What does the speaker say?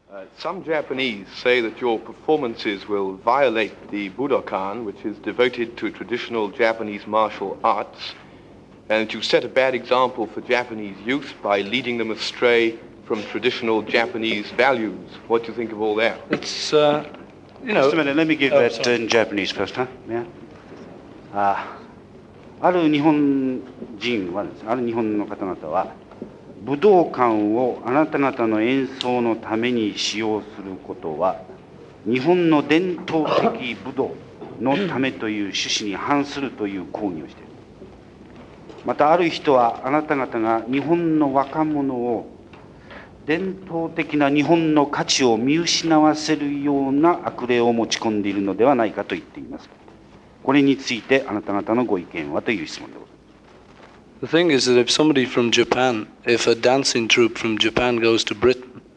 Some Japanese say that your performances will violate the Budokan, which is devoted to traditional Japanese martial arts, and that you set a bad example for Japanese youth by leading them astray from traditional Japanese values. What do you think of all that? It's, Just a minute, let me give that in Japanese first, huh? Yeah. ある日本人はですね、ある日本の方々は、武道館をあなた方の演奏のために使用することは、日本の伝統的武道のためという趣旨に反するという抗議をしている。またある人は、あなた方が日本の若者を伝統的な日本の価値を見失わせるような悪霊を持ち込んでいるのではないかと言っています。これについてあなた方のご意見はという質問でございます。 The thing is that if somebody from Japan, if a dancing troupe from Japan goes to Britain